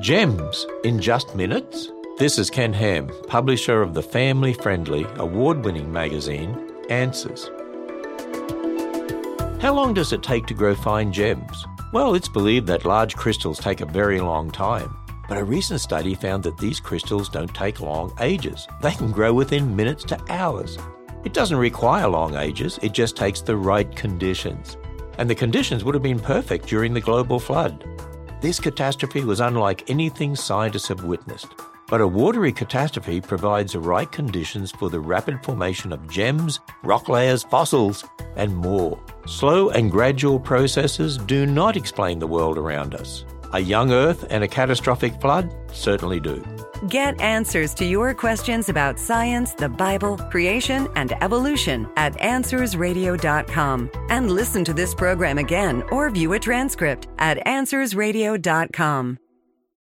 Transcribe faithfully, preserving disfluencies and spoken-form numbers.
Gems in just minutes? This is Ken Ham, publisher of the family-friendly, award-winning magazine, Answers. How long does it take to grow fine gems? Well, it's believed that large crystals take a very long time. But a recent study found that these crystals don't take long ages. They can grow within minutes to hours. It doesn't require long ages, it just takes the right conditions. And the conditions would have been perfect during the global flood. This catastrophe was unlike anything scientists have witnessed. But a watery catastrophe provides the right conditions for the rapid formation of gems, rock layers, fossils, and more. Slow and gradual processes do not explain the world around us. A young Earth and a catastrophic flood certainly do. Get answers to your questions about science, the Bible, creation, and evolution at answers radio dot com. And listen to this program again or view a transcript at answers radio dot com.